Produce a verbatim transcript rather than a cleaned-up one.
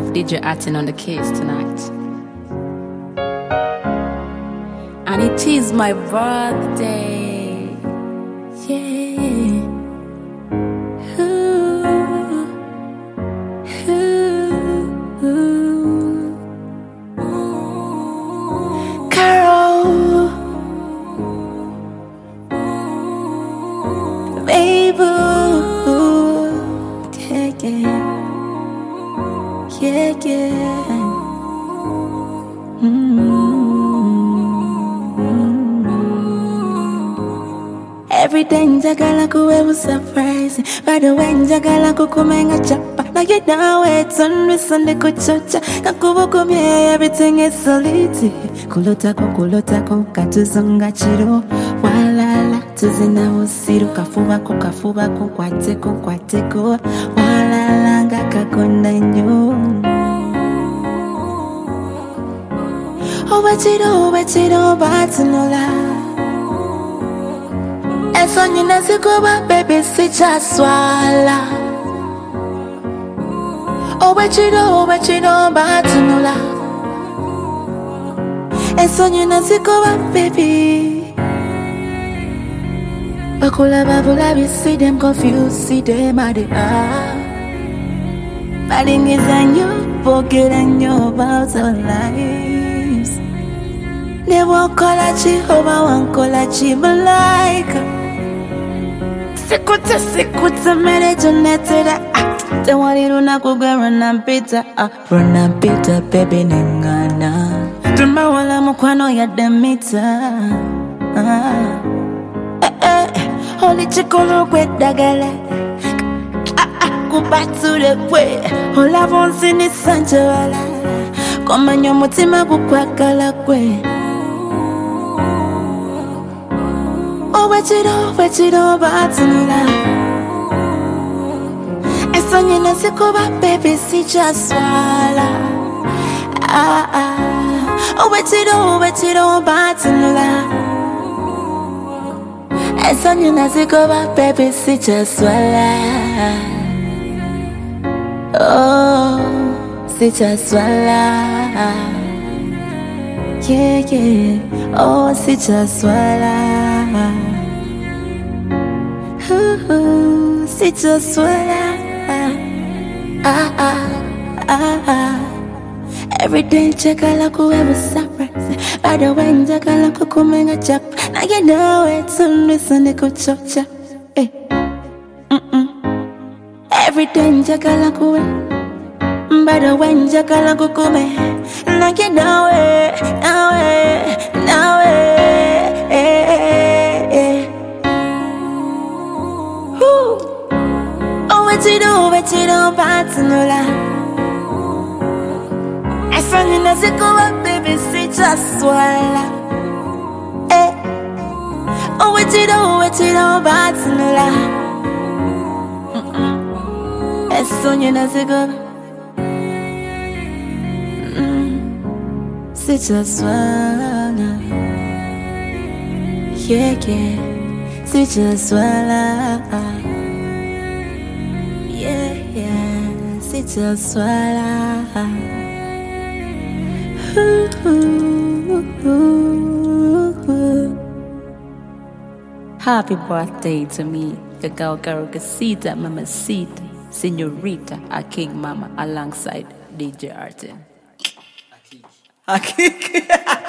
have D J Artin on the case tonight. And it is my birthday. Yeah. Ooh. Ooh. Ooh. Carol. Baby. Yeah, yeah. Yeah, yeah. Mm-hmm. Every day njagala kuwebu surprise. By the way njagala kukumenga chapa. Now you know it's on me Sunday kuchocha. Kakubukumye everything is solid. Kulotako kulotako katuzonga chiro. Walala tuzina usiru. Kafubako kafubako kwateko kwateko. Walala nga kakonda nyo. Obachiro obachiro batinola. Eso nyina sikuba baby sicha swala. Obachiro obachiro batinola. Eso nyina sikuba baby. Bakula babula we see them confused, see them at the ah. Bading is on you, forgetting you about our lives. They won't call a Jehovah, won't call a Malaika. Sikuta, sikuta, melejonetera. They want it to not go run and Peter, run and Peter, baby, nengana. Tumba wala mukwano ya demita. Holy chikolo kwe dagala. Go back to the way. All I want in is Sanjala. Come on, your mutima go kwakala kwe. Oh, wait it all, wait it all, Batanula. And son, you know, Sikoba, baby, see just swala. Ah, ah. Oh, wait it all, wait it all, Batanula. And son, you know, Sikoba, baby, see just swala. Oh, sicha swala. Yeah, yeah. Oh, sicha swala. Ooh, sicha swala. Ah, ah, ah, ah. Every day, chakala kuwebu surprise. By the way, chakala kukumenga chap. Now you know it's on me Sunday kuchocha. Eh. Mm-mm. Every day njagala kuwe. By the way njagala kukume. Like you know it, know it, know it. Oh, what you do, what you do, Batanula. I sang in a zikuwa, baby, see just swalla. Eh. Oh, what you do, what you do, Batanula. Sonia Nazigo. Sit just swallow. Yeah, yeah. Sit just swallow. Yeah, yeah. Sit just swallow. Happy birthday to me, the girl Garocasita Mamacita. Senorita, a king mama, alongside D J Artin. Akik.